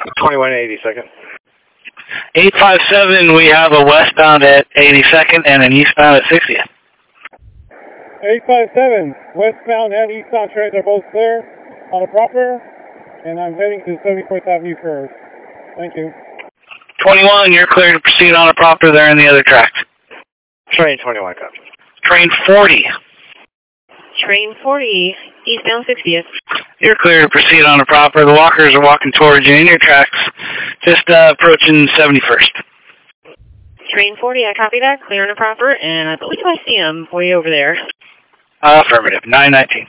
21 82nd. 857, we have a westbound at 82nd and an eastbound at 60th. 857, westbound and eastbound trains are both clear on a proper, and I'm heading to 74th Avenue first. Thank you. 21, you're clear to proceed on a proper there in the other tracks. Train 21, copy. Train 40. Train 40, eastbound 60th. You're clear to proceed on a proper. The walkers are walking towards you in your tracks, just approaching 71st. Train 40, I copy that. Clear on a proper, and I believe I see him way over there. Affirmative, 919.